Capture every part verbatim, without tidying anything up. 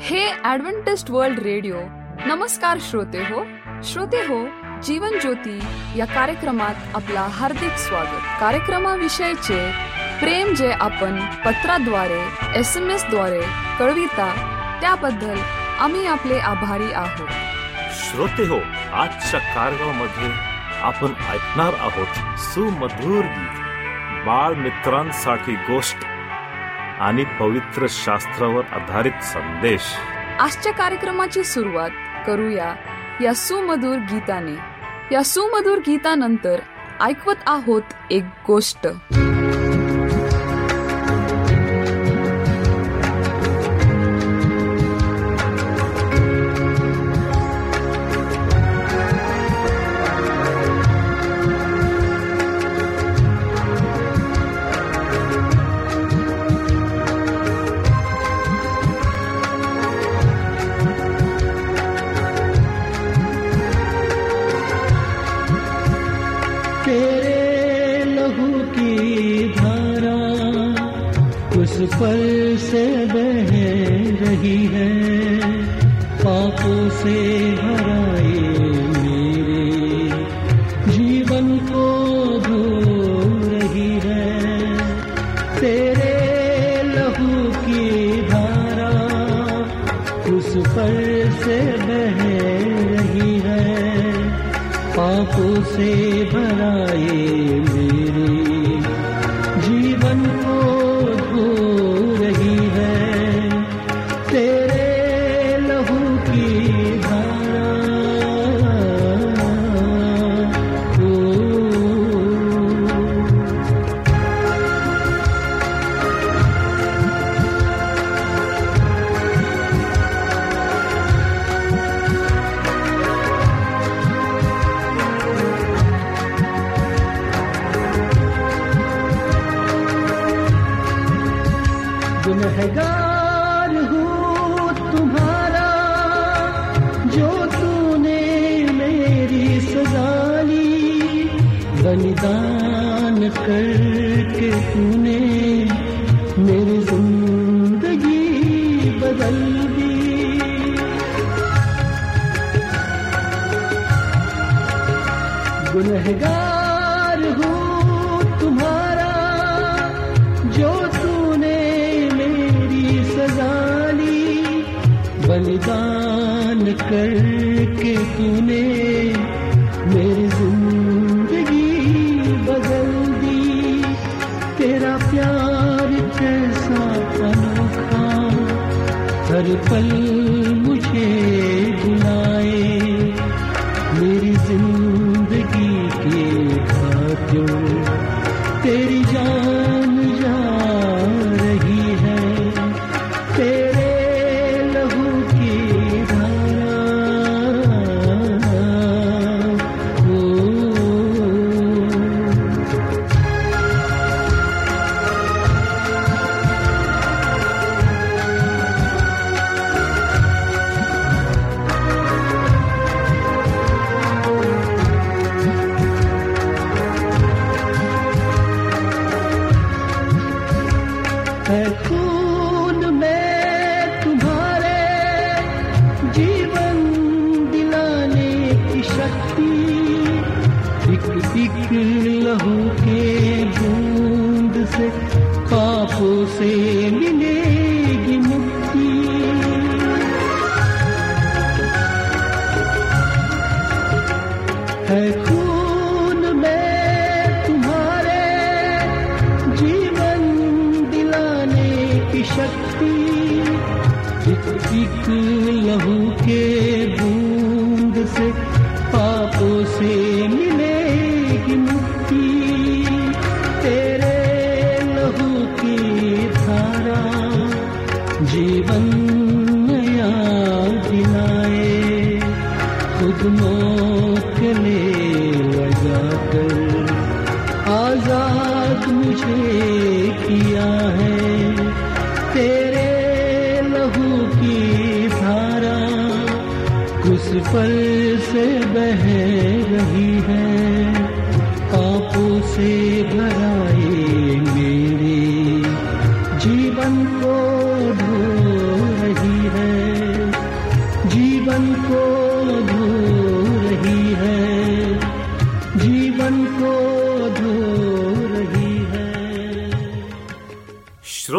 हे Adventist world radio नमस्कार श्रोते हो श्रोते हो जीवन ज्योती या कार्यक्रमात आपला हार्दिक स्वागत. कार्यक्रमाविषयीचे प्रेम जे आपण पत्राद्वारे एस एम एस द्वारे कळविता त्याबद्दल आम्ही आपले आभारी आहोत. श्रोते हो, आजच्या कार्यक्रमामध्ये आपण ऐकणार आहोत सुमधुर गीत, बाळ मित्रांसाठी गोष्ट आणि पवित्र शास्त्रावर आधारित संदेश. आजच्या कार्यक्रमाची सुरुवात करूया या सुमधुर गीताने. या सुमधुर गीतानंतर ऐकवत आहोत एक गोष्ट. पल से बह रही है, पापों से भराए मेरे जीवन को धो रही है. तेरे लहू की धारा उस पल से बह रही है, पापों से भराए मेरे जीवन को गुनहगार हूँ तुम्हारा, जो तूने मेरी सजा ली, बलिदान करके तूने मेरी जिंदगी बदल दी. गुनहगार हूँ तुम्हारा, जो बलिदान करके तूने मेरी जिंदगी बदल दी. तेरा प्यार कैसा अनोखा, हर पल मुझे बुलाए, मेरी जिंदगी के खातिर तेरी जान जा रही है. तेरे लहू के बूंद से पापों से मिलेगी मुक्ति. है खून में तुम्हारे जीवन दिलाने की शक्ति, एक एक लहू के बूंद से पापों से मिलेगी मुक्ति. तेरे लहू की धारा जीवन नया दिलाए, खुद मौत ले लगा कर आजाद मुझे किया है. तेरे लहू की धारा उस पल से बह रही है, पापों से भराए मेरे जीवन को धो रही है.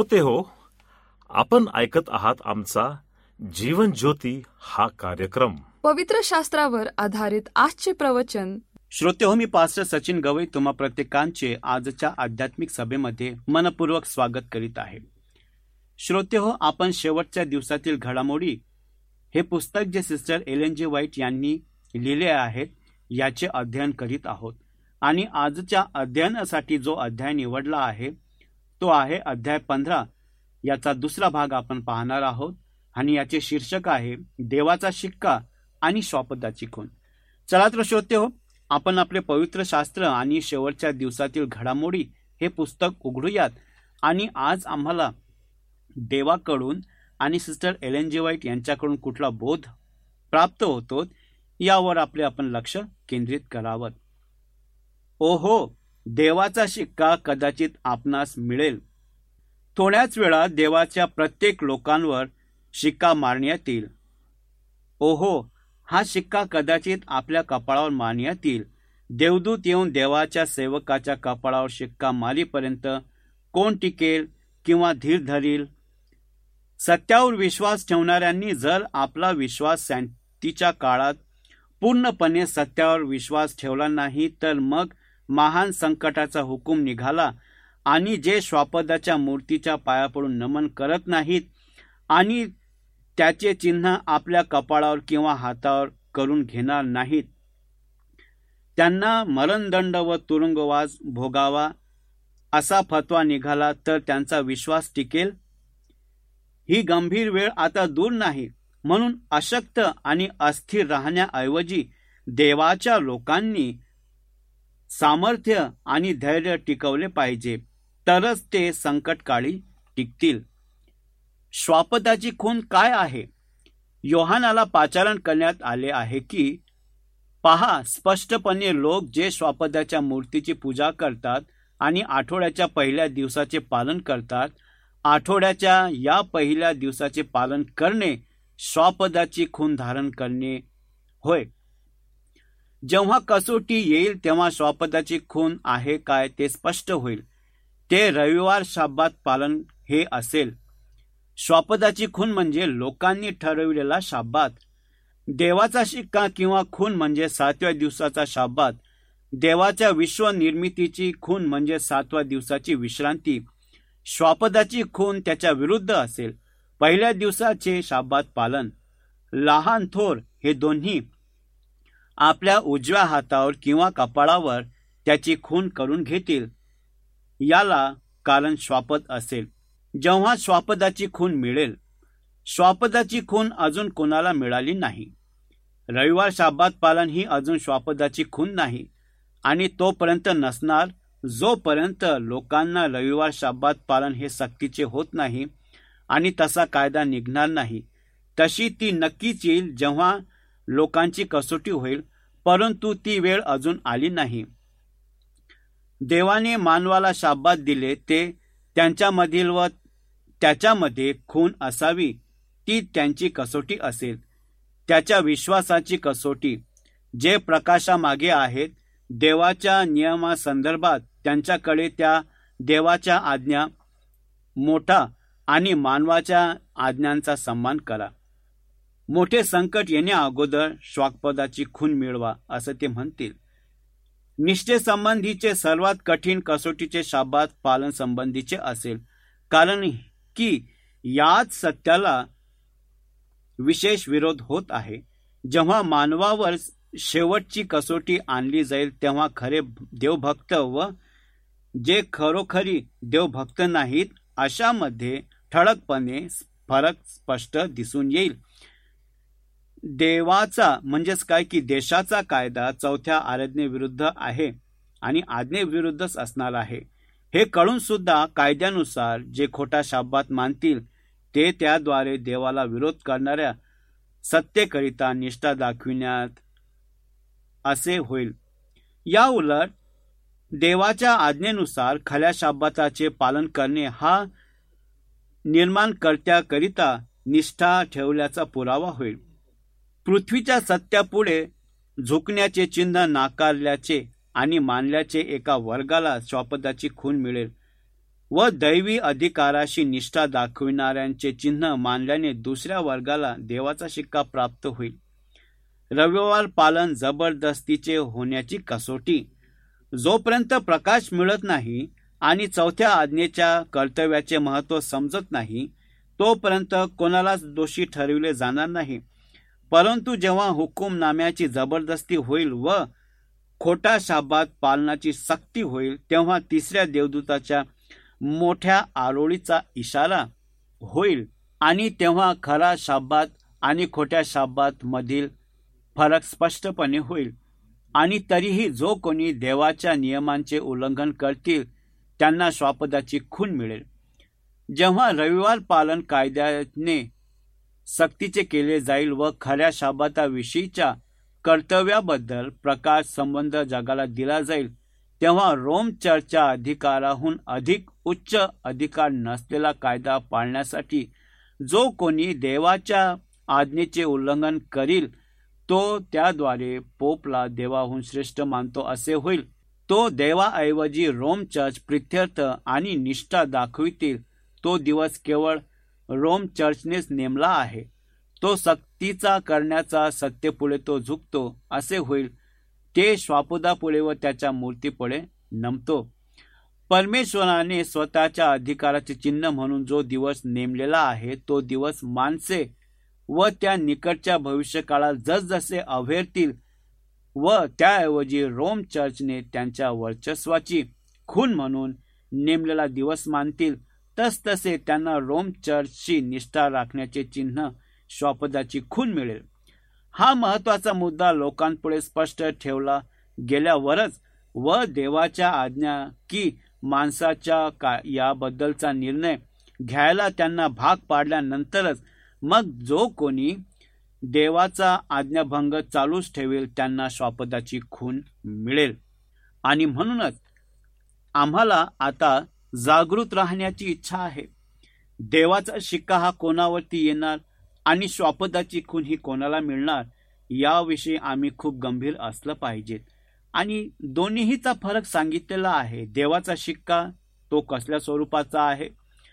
श्रोते हो, आपण ऐकत आहात आमचा जीवन ज्योती हा कार्यक्रम. पवित्र शास्त्रावर आधारित आजचे प्रवचन. श्रोते हो, मी पास्टर सचिन गवई तुम्हा प्रत्येकांचे आजच्या आध्यात्मिक सभेमध्ये मनपूर्वक स्वागत करीत आहे. श्रोते हो, आपण शेवटच्या दिवसातील घडामोडी हे पुस्तक जे सिस्टर एलेन जी व्हाईट यांनी लिहिले आहेत याचे अध्ययन करीत आहोत. आणि आजच्या अध्ययनासाठी जो अध्याय निवडला आहे तो आहे अध्याय पंधरा. याचा दुसरा भाग आपण पाहणार आहोत आणि याचे शीर्षक आहे देवाचा शिक्का आणि श्वापदाची खून. चला तर श्रोते हो, आपण आपले पवित्र शास्त्र आणि शेवटच्या दिवसातील घडामोडी हे पुस्तक उघडूयात आणि आज आम्हाला देवाकडून आणि सिस्टर एलेन जी व्हाईट यांच्याकडून कुठला बोध प्राप्त होतो यावर आपले आपण लक्ष केंद्रित करावं. ओहो, देवाचा शिक्का कदाचित आपणास मिळेल. थोड्याच वेळा देवाच्या प्रत्येक लोकांवर शिक्का मारण्यात येईल. ओहो, हा शिक्का कदाचित आपल्या कपाळावर मारण्यात येईल. देवदूत येऊन देवाच्या सेवकाच्या कपाळावर शिक्का मारीपर्यंत कोण टिकेल किंवा धीर धरील? सत्यावर विश्वास ठेवणाऱ्यांनी जर आपला विश्वास शांतीच्या काळात पूर्णपणे सत्यावर विश्वास ठेवला नाही तर मग महान संकटाचा हुकूम निघाला आणि जे श्वापदाच्या मूर्तीच्या पाया पडून नमन करत नाहीत आणि त्याचे चिन्ह आपल्या कपाळावर किंवा हातावर करून घेणार नाहीत त्यांना मरणदंड व तुरुंगवास भोगावा असा फतवा निघाला तर त्यांचा विश्वास टिकेल? ही गंभीर वेळ आता दूर नाही. म्हणून अशक्त आणि अस्थिर राहण्याऐवजी देवाच्या लोकांनी सामर्थ्य आणि धैर्य टिकवले पाहिजे, तरच ते संकटकाळी टिकतील. श्वापदाची खून काय आहे? योहानाला पाचारण करण्यात आले आहे की पहा, स्पष्टपणे लोक जे श्वापदाच्या मूर्तीची पूजा करतात आणि आठवड्याच्या पहिल्या दिवसाचे पालन करतात, आठवड्याच्या या पहिल्या दिवसाचे पालन करणे श्वापदाची खून धारण करणे होय. जेव्हा कसोटी येईल तेव्हा श्वापदाची खून आहे काय ते स्पष्ट होईल. ते रविवार शाब्बात पालन हे असेल. श्वापदाची खून म्हणजे लोकांनी ठरविलेला शाब्बात. देवाचा शिक्का किंवा खून म्हणजे सातव्या दिवसाचा शाब्बात. देवाच्या विश्वनिर्मितीची खून म्हणजे सातव्या दिवसाची विश्रांती. श्वापदाची खून त्याच्या विरुद्ध असेल. पहिल्या दिवसाचे शाब्बात पालन. लहान थोर हे दोन्ही आपल्या उजव्या हातावर किंवा कपाळावर त्याची खून करून घेतील. याला कारण श्वापद असेल. जेव्हा श्वापदाची खून मिळेल, श्वापदाची खून अजून कोणाला मिळाली नाही. रविवार शाब्बात पालन ही अजून श्वापदाची खून नाही आणि तोपर्यंत नसणार जोपर्यंत लोकांना रविवार शाब्बात पालन हे सक्तीचे होत नाही आणि तसा कायदा निघणार नाही. तशी ती नक्कीच येईल जेव्हा लोकांची कसोटी होईल, परंतु ती वेळ अजून आली नाही. देवाने मानवाला शाब्बात दिले ते त्यांच्यामधील व त्याच्यामध्ये खून असावी ती त्यांची कसोटी असेल, त्याच्या विश्वासाची कसोटी. जे प्रकाशामागे आहेत, देवाच्या नियमासंदर्भात त्यांच्याकडे त्या देवाच्या आज्ञा मोठा आणि मानवाच्या आज्ञांचा सन्मान करा. मोठे संकट येण्या अगोदर श्वापदाची खून मिळवा असं ते म्हणतील. निष्ठेसंबंधीचे सर्वात कठीण कसोटीचे शाब्बात पालन संबंधीचे असेल, कारण की याच सत्याला विशेष विरोध होत आहे. जेव्हा मानवावर शेवटची कसोटी आणली जाईल तेव्हा खरे देवभक्त व जे खरोखरी देवभक्त नाहीत अशामध्ये ठळकपणे फरक स्पष्ट दिसून येईल. देवाचा म्हणजेच काय की देशाचा कायदा चौथ्या आज्ञेविरुद्ध आहे आणि आज्ञेविरुद्धच असणार आहे. हे कळून सुद्धा कायद्यानुसार जे खोटा शाब्बात मानतील ते त्याद्वारे देवाला विरोध करणाऱ्या सत्तेकरिता निष्ठा दाखविण्यात असे होईल. या उलट देवाच्या आज्ञेनुसार खऱ्या शाब्बाताचे पालन करणे हा निर्माणकर्त्याकरिता निष्ठा ठेवल्याचा पुरावा होईल. पृथ्वीच्या सत्यापुढे झुकण्याचे चिन्ह नाकारल्याचे आणि मानल्याचे एका वर्गाला श्वापदाची खून मिळेल व दैवी अधिकाराशी निष्ठा दाखविणाऱ्यांचे चिन्ह मानल्याने दुसऱ्या वर्गाला देवाचा शिक्का प्राप्त होईल. रविवार पालन जबरदस्तीचे होण्याची कसोटी. जोपर्यंत प्रकाश मिळत नाही आणि चौथ्या आज्ञेच्या कर्तव्याचे महत्त्व समजत नाही तोपर्यंत कोणालाच दोषी ठरविले जाणार नाही. परंतु जेव्हा हुकूमनाम्याची जबरदस्ती होईल व खोटा शाब्बात पालनाची सक्ती होईल तेव्हा तिसऱ्या देवदूताच्या मोठ्या आरोळीचा इशारा होईल आणि तेव्हा खरा शाब्बात आणि खोट्या शाब्बात मधील फरक स्पष्टपणे होईल. आणि तरीही जो कोणी देवाच्या नियमांचे उल्लंघन करतील त्यांना श्वापदाची खून मिळेल. जेव्हा रविवार पालन कायद्याने सक्तीचे केले जाईल व खऱ्या शाब्बाताविषयीच्या कर्तव्याबद्दल प्रकाश संबंध जगाला दिला जाईल तेव्हा रोम चर्चच्या अधिकाराहून अधिक उच्च अधिकार नसलेला कायदा पाळण्यासाठी जो कोणी देवाच्या आज्ञेचे उल्लंघन करील तो त्याद्वारे पोपला देवाहून श्रेष्ठ मानतो असे होईल. तो देवाऐवजी रोम चर्च प्रित्यर्थ आणि निष्ठा दाखवितील तो दिवस केवळ रोम चर्चनेच नेमला आहे. तो सक्तीचा करण्याचा सत्तेपुढे तो झुकतो असे होईल. ते श्वापदापुढे व त्याच्या मूर्तीपुढे नमतो. परमेश्वराने स्वतःच्या अधिकाराचे चिन्ह म्हणून जो दिवस नेमलेला आहे तो दिवस माणसे व त्या निकटच्या भविष्यकाळात जसजसे अव्हेरतील व त्याऐवजी रोम चर्चने त्यांच्या वर्चस्वाची खून म्हणून नेमलेला दिवस मानतील तसतसे त्यांना रोम चर्चशी निष्ठा राखण्याचे चिन्ह श्वापदाची खून मिळेल. हा महत्वाचा मुद्दा लोकांपुढे स्पष्ट ठेवला गेल्यावरच व देवाच्या आज्ञा की माणसाच्या का याबद्दलचा निर्णय घ्यायला त्यांना भाग पाडल्यानंतरच मग जो कोणी देवाचा आज्ञाभंग चालूच ठेवेल त्यांना श्वापदाची खून मिळेल. आणि म्हणूनच आम्हाला आता जागृत राहण्याची इच्छा आहे. देवाचा शिक्का हा कोणावरती येणार आणि श्वापदाची खून ही कोणाला मिळणार याविषयी आम्ही खूप गंभीर असलं पाहिजे. आणि दोन्हीचा फरक सांगितलेला आहे. देवाचा शिक्का तो कसल्या स्वरूपाचा आहे,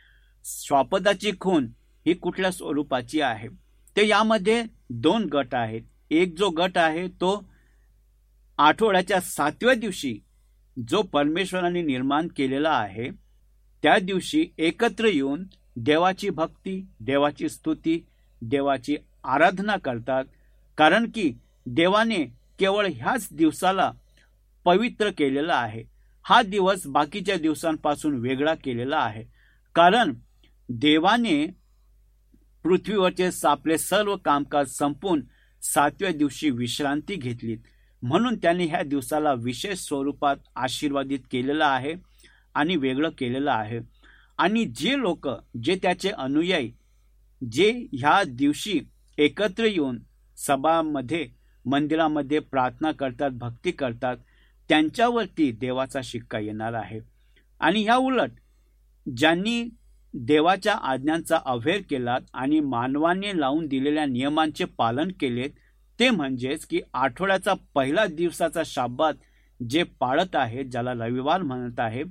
श्वापदाची खून ही कुठल्या स्वरूपाची आहे. ते यामध्ये दोन गट आहेत. एक जो गट आहे तो आठवड्याच्या सातव्या दिवशी जो परमेश्वराने निर्माण केलेला आहे त्या दिवशी एकत्र येऊन देवाची भक्ती, देवाची स्तुती, देवाची आराधना करतात. कारण की देवाने केवळ ह्याच दिवसाला पवित्र केलेला आहे. हा दिवस बाकीच्या दिवसांपासून वेगळा केलेला आहे. कारण देवाने पृथ्वीवरचे आपले सर्व कामकाज संपून सातव्या दिवशी विश्रांती घेतली. म्हणून त्यांनी ह्या दिवसाला विशेष स्वरूपात आशीर्वादित केलेलं आहे आणि वेगळं केलेलं आहे. आणि जे लोक जे त्याचे अनुयायी जे ह्या दिवशी एकत्र येऊन सभामध्ये मंदिरामध्ये प्रार्थना करतात, भक्ती करतात त्यांच्यावरती देवाचा शिक्का येणार आहे. आणि ह्या उलट ज्यांनी देवाच्या आज्ञांचा अव्हेर केला आणि मानवाने लावून दिलेल्या नियमांचे पालन केले ते म्हणजेच की आठवड्याचा पहिला दिवसाचा शाब्बात जे पाळत आहे ज्याला रविवार म्हणत आहे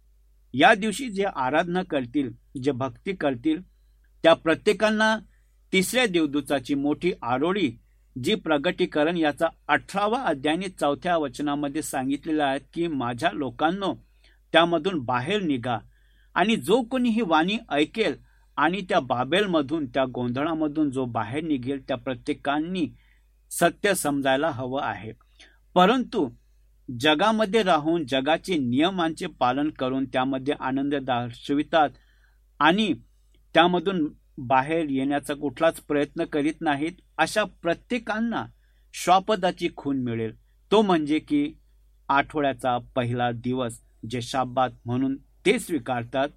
या दिवशी जे आराधना करतील, जे भक्ती करतील त्या प्रत्येकांना तिसऱ्या देवदूताची मोठी आरोळी जी प्रगटीकरण याचा अठरावा अध्यायाने चौथ्या वचनामध्ये सांगितलेला आहे की माझ्या लोकांनो त्यामधून बाहेर निघा. आणि जो कोणी ही वाणी ऐकेल आणि त्या बाबेलमधून त्या गोंधळामधून जो बाहेर निघेल त्या प्रत्येकांनी सत्य समजायला हवं आहे. परंतु जगामध्ये राहून जगाचे नियमांचे पालन करून त्यामध्ये आनंद दर्शवितात आणि त्यामधून बाहेर येण्याचा कुठलाच प्रयत्न करीत नाहीत अशा प्रत्येकांना श्वापदाची खून मिळेल. तो म्हणजे की आठवड्याचा पहिला दिवस जे शाब्बात म्हणून ते स्वीकारतात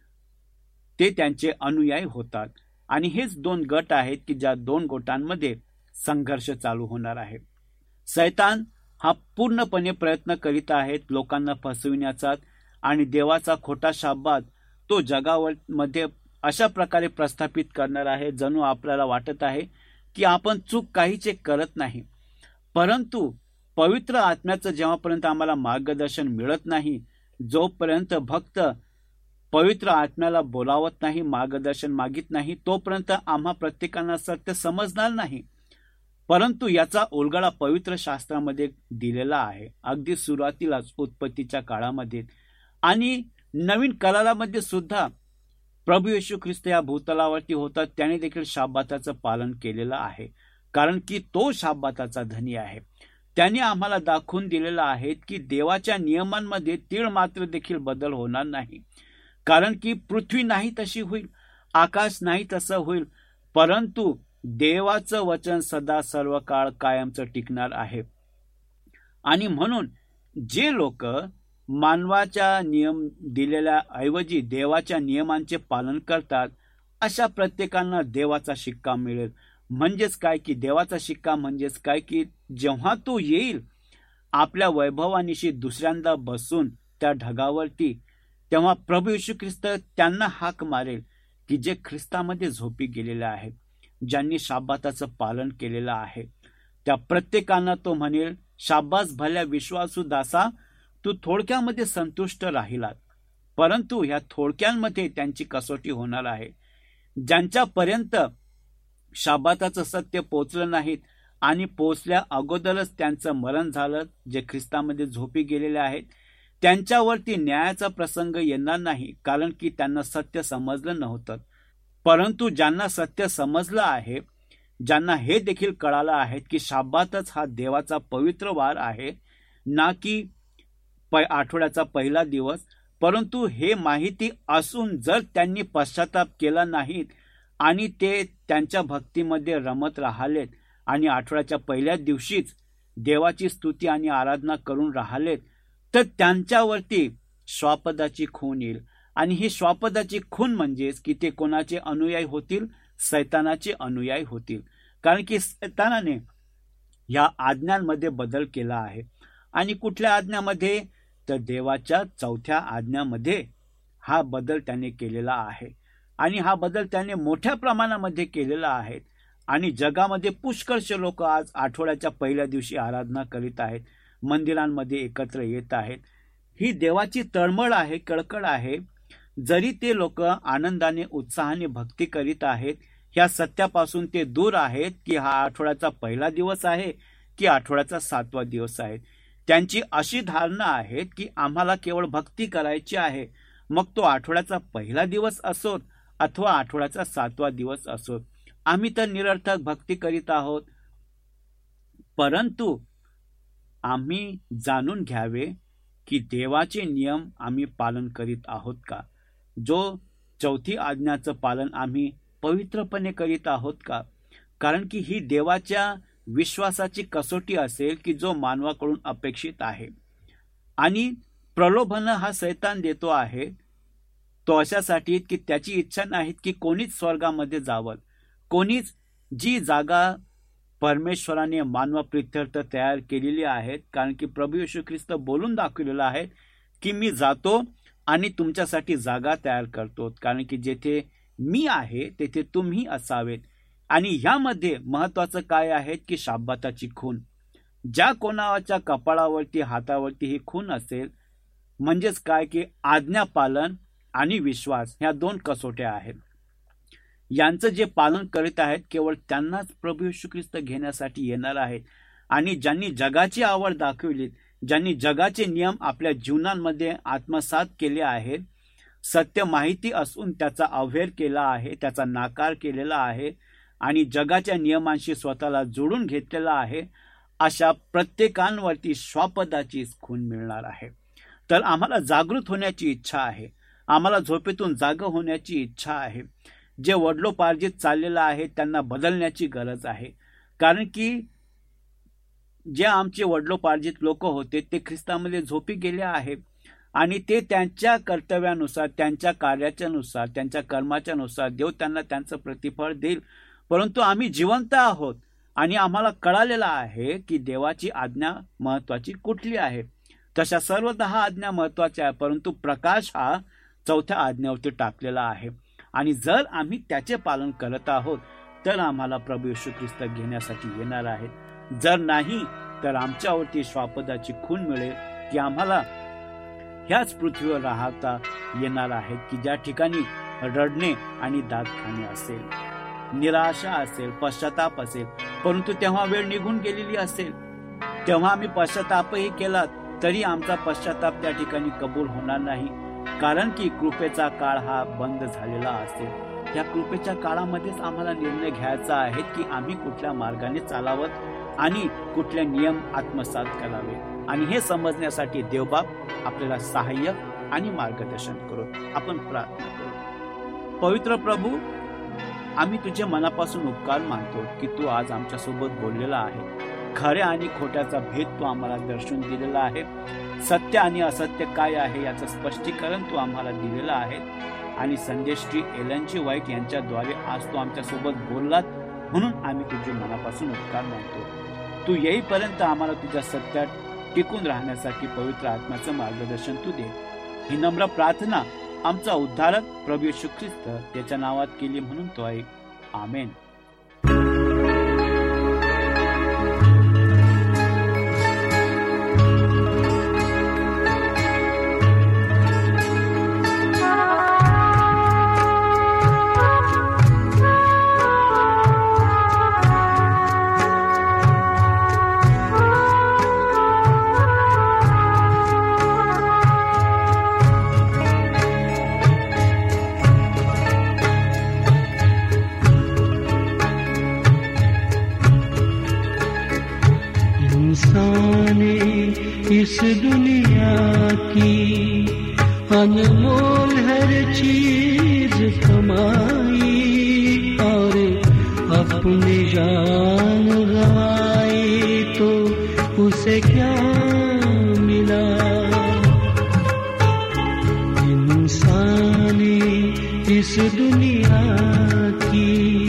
ते त्यांचे अनुयायी होतात. आणि हेच दोन गट आहेत की ज्या दोन गटांमध्ये संघर्ष चालू होणार आहे. सैतान हा पूर्णपणे प्रयत्न करीत आहेत लोकांना फसविण्याचा आणि देवाचा खोटा शाब्बात तो जगावर मध्ये अशा प्रकारे प्रस्थापित करणार आहे जणू आपल्याला वाटत आहे की आपण चूक काहीच करत नाही. परंतु पवित्र आत्म्याचं जेव्हापर्यंत आम्हाला मार्गदर्शन मिळत नाही जोपर्यंत भक्त पवित्र आत्म्याला बोलावत नाही, मार्गदर्शन मागित नाही, तोपर्यंत आम्हा प्रत्येकांना सत्य समजणार नाही. परंतु याचा उलगडा पवित्र शास्त्रामध्ये दिलेला आहे. अगदी सुरुवातीलाच उत्पत्तीच्या काळामध्ये आणि नवीन करारामध्ये सुद्धा प्रभू येशू ख्रिस्त या भूतलावरती होता, त्याने देखील शाब्बाताचं पालन केलेलं आहे, कारण की तो शाब्बाताचा धनी आहे. त्याने आम्हाला दाखवून दिलेलं आहे की देवाच्या नियमांमध्ये तीळ मात्र देखील बदल होणार नाही, कारण की पृथ्वी नाही तशी होईल, आकाश नाही तसं होईल, परंतु देवाचं वचन सदा सर्व काळ कायमचं टिकणार आहे. आणि म्हणून जे लोक मानवाच्या नियम दिलेल्या ऐवजी देवाच्या नियमांचे पालन करतात, अशा प्रत्येकांना देवाचा शिक्का मिळेल. म्हणजेच काय की देवाचा शिक्का म्हणजेच काय की जेव्हा तो येईल आपल्या वैभवानिशी दुसऱ्यांदा बसून त्या ढगावरती, तेव्हा प्रभू येशू ख्रिस्त त्यांना हाक मारेल की जे ख्रिस्तामध्ये झोपी गेलेले आहेत, ज्यांनी शाब्बाताचं पालन केलेलं आहे, त्या प्रत्येकांना तो म्हणेल, शाब्बास भल्या विश्वासू दासा, तू थोडक्यामध्ये संतुष्ट राहिलात. परंतु ह्या थोडक्यांमध्ये त्यांची कसोटी होणार आहे. ज्यांच्यापर्यंत शाब्बाताचं सत्य पोचलं नाहीत आणि पोचल्या अगोदरच त्यांचं मरण झालं, जे ख्रिस्तामध्ये झोपी गेलेले आहेत, त्यांच्यावरती न्यायाचा प्रसंग येणार नाही, कारण की त्यांना सत्य समजलं नव्हतं. परंतु ज्यांना सत्य समजलं आहे, ज्यांना हे देखील कळालं आहे की शाब्बातच हा देवाचा पवित्र वार आहे, ना की आठवड्याचा पहिला दिवस, परंतु हे माहिती असून जर त्यांनी पश्चाताप केला नाहीत आणि ते त्यांच्या भक्तीमध्ये रमत राहिलेत आणि आठवड्याच्या पहिल्या दिवशीच देवाची स्तुती आणि आराधना करून राहिलेत, तर त्यांच्यावरती श्वापदाची खून येईल. आणि ही श्वापदाची खून म्हणजेच की ते कोणाचे अनुयायी होतील? सैतानाचे अनुयायी होतील, कारण की सैतानाने या आज्ञांमध्ये बदल केला आहे. आणि कुठल्या आज्ञामध्ये? तर देवाच्या चौथ्या आज्ञामध्ये हा बदल त्याने केलेला आहे. आणि हा बदल त्याने मोठ्या प्रमाणामध्ये केलेला आहे. आणि जगामध्ये पुष्कळश लोक आज आठवड्याच्या पहिल्या दिवशी आराधना करीत आहेत, मंदिरांमध्ये एकत्र येत आहेत. ही देवाची तळमळ आहे, कळकळ आहे. जरी ते लोक आनंदाने उत्साहाने भक्ती करीत आहेत, ह्या सत्यापासून ते दूर आहेत की हा आठवड्याचा पहिला दिवस आहे की आठवड्याचा सातवा दिवस आहे. त्यांची अशी धारणा आहे की आम्हाला केवळ भक्ती करायची आहे, मग तो आठवड्याचा पहिला दिवस असोत अथवा आठवड्याचा सातवा दिवस असोत, आम्ही तर निरर्थक भक्ती करीत आहोत. परंतु आम्ही जाणून घ्यावे की देवाचे नियम आम्ही पालन करीत आहोत का? जो चौथी आज्ञाचं पालन आम्ही पवित्रपणे करीत आहोत का? कारण की ही देवाच्या विश्वासाची कसोटी असेल की जो मानवाकडून अपेक्षित आहे. आणि प्रलोभन हा सैतान देतो आहे, तो अशासाठी की त्याची इच्छा नाही की कोणीच स्वर्गामध्ये जावं, कोणीच जी जागा परमेश्वराने मानवाप्रित्यर्थ तयार केलेली आहे. कारण की प्रभू येशू ख्रिस्त बोलून दाखवलेला आहे की मी जातो आणि तुमच्यासाठी जागा तयार करतो, कारण की जेथे मी आहे तेथे तुम्ही असावेत. आणि ह्यामध्ये महत्वाचं काय आहे की शाब्बाताची खून. ज्या कोणाच्या कपाळावरती हातावरती ही खून असेल, म्हणजेच काय की आज्ञा पालन आणि विश्वास ह्या दोन कसोट्या आहेत. यांचं जे पालन करीत आहेत केवळ त्यांनाच प्रभू येशू ख्रिस्त घेण्यासाठी येणार आहेत. आणि ज्यांनी जगाची आवड दाखवली, ज्यांनी जगाचे नियम आपल्या जीवनांमध्ये आत्मसात केले आहेत, सत्य माहिती असून त्याचा अवहेर केला आहे, त्याचा नाकार केलेला आहे आणि जगाच्या नियमांशी स्वतःला जोडून घेतलेला आहे, अशा प्रत्येकांवरती श्वापदाची खून मिळणार आहे. तर आम्हाला जागृत होण्याची इच्छा आहे, आम्हाला झोपेतून जाग होण्याची इच्छा आहे. जे वडलोपार्जित चाललेलं आहे त्यांना बदलण्याची गरज आहे. कारण की जे आमचे वडलोपार्जित लोक होते ते ख्रिस्तामध्ये झोपी गेले आहेत आणि ते त्यांच्या कर्तव्यानुसार, त्यांच्या कार्याच्या नुसार, त्यांच्या कर्माच्या नुसार देव त्यांना त्यांचं प्रतिफळ देईल. परंतु आम्ही जिवंत आहोत आणि आम्हाला कळालेलं आहे की देवाची आज्ञा महत्वाची कुठली आहे. तशा सर्व दहा आज्ञा महत्वाच्या आहे, परंतु प्रकाश हा चौथ्या आज्ञेवरती टाकलेला आहे. आणि जर आम्ही त्याचे पालन करत आहोत तर आम्हाला प्रभू येशू ख्रिस्त घेण्यासाठी येणार आहेत. जर नाही तर आमच्यावरती श्वापदाची खून मिळेल की आम्हाला ह्याच पृथ्वीवर राहता येणार आहेत की ज्या ठिकाणी रडणे आणि दात खाणे असेल, निराशा असेल, पश्चाताप असेल. परंतु तेव्हा वेळ निघून गेलेली असेल. तेव्हा आम्ही पश्चातापही केला तरी आमचा पश्चाताप त्या ठिकाणी कबूल होणार नाही, कारण की कृपेचा काळ हा बंद झालेला असेल. या कृपेच्या काळामध्येच आम्हाला निर्णय घ्यायचा आहे की आम्ही कुठल्या मार्गाने चालावत आणि कुठले नियम आत्मसात करावे. आणि हे समजण्यासाठी देवबाप आपल्याला सहाय्य आणि मार्गदर्शन करू. आपण प्रार्थना करू. पवित्र प्रभू, आम्ही तुझे मनापासून उपकार मानतो की तू आज आमच्या सोबत बोललेला आहे. खऱ्या आणि खोट्याचा भेद तू आम्हाला दर्शवून दिलेला आहे. सत्य आणि असत्य काय आहे याचं स्पष्टीकरण तू आम्हाला दिलेलं आहे. आणि संदेश्री एलन जी व्हाईट यांच्याद्वारे आज तू आमच्या सोबत बोललात, म्हणून आम्ही तुझे मनापासून उपकार मानतो. तू येईपर्यंत आम्हाला तुझ्या सत्यात टिकून राहण्यासाठी पवित्र आत्म्याचं मार्गदर्शन तू दे. ही नम्र प्रार्थना आमचा उद्धारक प्रभू येशू ख्रिस्त त्याच्या नावात केली म्हणून तो ऐक. आमेन. इस दुनिया की अनमोल हर चीज कमाई और अपनी जान गंवाई तो उसे क्या मिला. इंसानी इस दुनिया की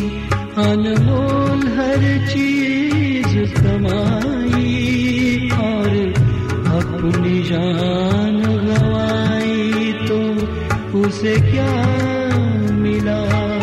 अनमोल हर चीज कमाई और अपनी जान गंवाई तो उसे क्या मिला.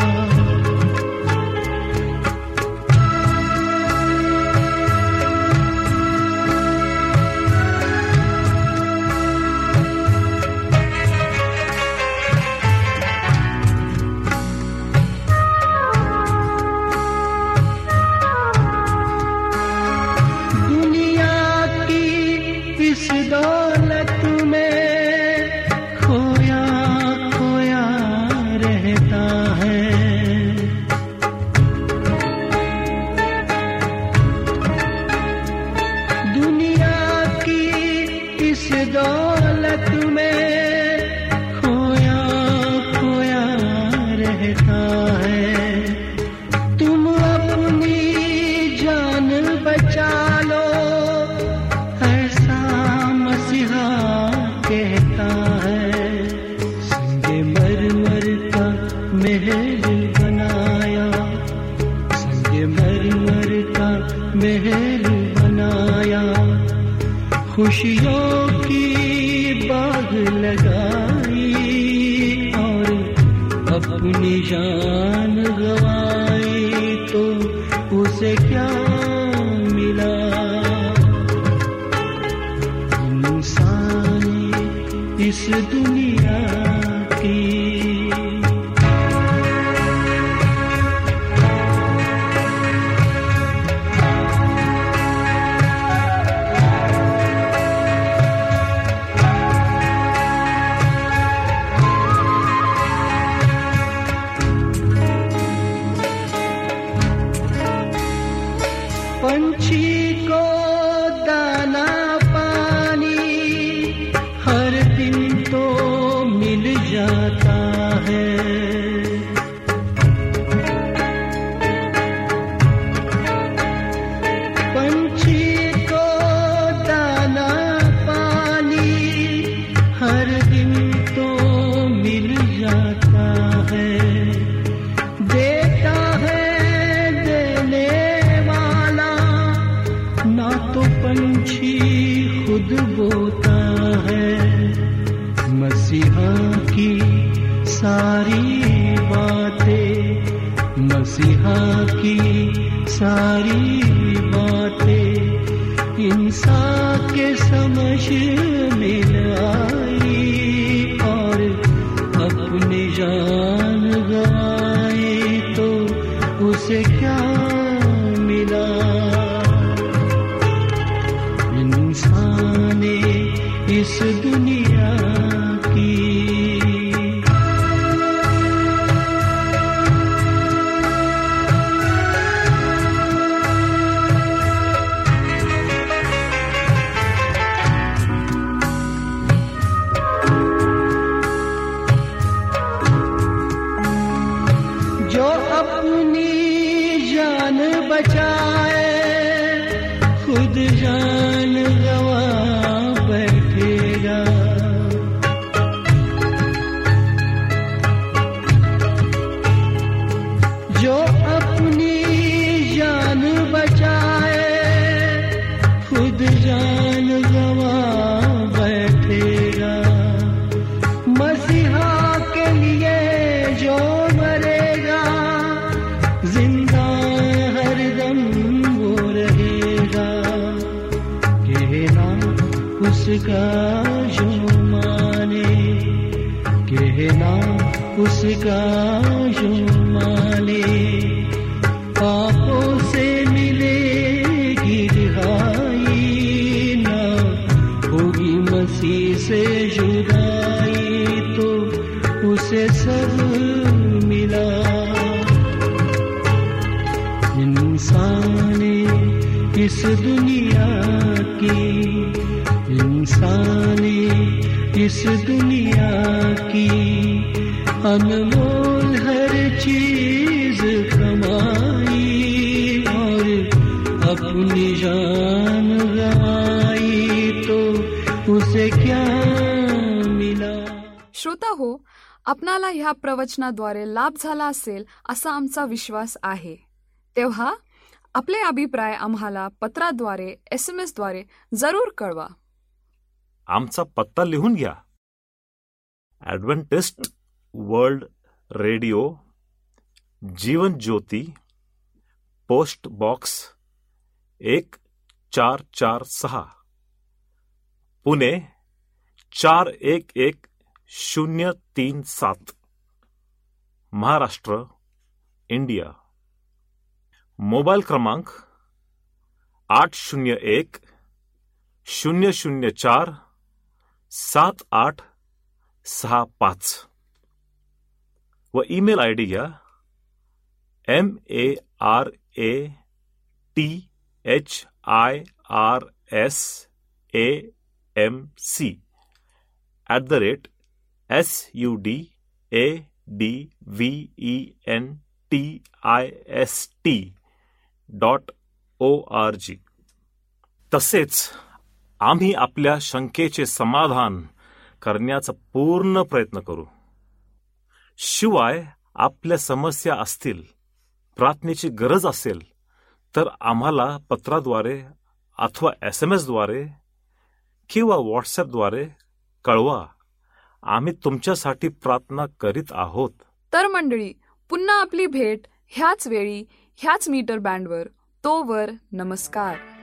खुशियों की बाग लगाई और अपनी जान गंवाई तो उसे क्या मिला. इंसान इस दुनिया की पंछी को दाना पानी हर दिन तो मिल जाता है. पंछी को दाना पानी हर दिन तो मिल जाता है. देता है पंछी खुद बोता है. मसीहा की सारी बातें, मसीहा की सारी बातें इंसान के समझ में आई मिला इंसान इस दुनिया की। जो अपनी जान बचाए खुद जान गवा बैठेगा। जो अपनी जान बचाए खुद जान गवा बैठेगा। मसीहा के लिए जो मरेगा जिंदा हरदम वो रहेगा। कहना उसका जो माने, कहना उसका जो माने, पापों से मिलेगी रिहाई, ना होगी मसीह से जुदाई, तो उसे सब मिला। इंसान इस दुनिया की, इंसान इस दुनिया की, अनमोल हर चीज कमाई और अपनी जान गंवाई, तो उसे क्या मिला। श्रोता हो, आपणाला ह्या प्रवचनाद्वारे लाभ झाला असेल असा आमचा विश्वास आहे। तेव्हा आपले अभिप्राय आम्हाला पत्राद्वारे, एस एम एस द्वारे जरूर कळवा। आमचा पत्ता लिहून घ्या। Adventist world radio, Jeevan Jyoti, post box एक चार चार सहा, पुणे चार एक एक शून्य तीन सात, महाराष्ट्र, इंडिया। मोबाईल क्रमांक आठ शून्य एक शून्य शून्य चार सात आठ सहा पाच व ईमेल आय डी घ्या M A R A T H I R S A M C at the rate S U D A D V E N T I S T dot O R G. तसेच आम्ही आपल्या शंकेचे समाधान करण्याचा पूर्ण प्रयत्न करू। शिवाय आपल्या समस्या असतील, प्रार्थनेची गरज असेल तर आम्हाला पत्राद्वारे अथवा एस एम एस द्वारे किंवा व्हॉट्सॲपद्वारे कळवा। आम्ही तुमच्यासाठी प्रार्थना करीत आहोत। तर मंडळी, पुन्हा आपली भेट ह्याच वेळी ह्याच मीटर बँडवर। तोवर नमस्कार।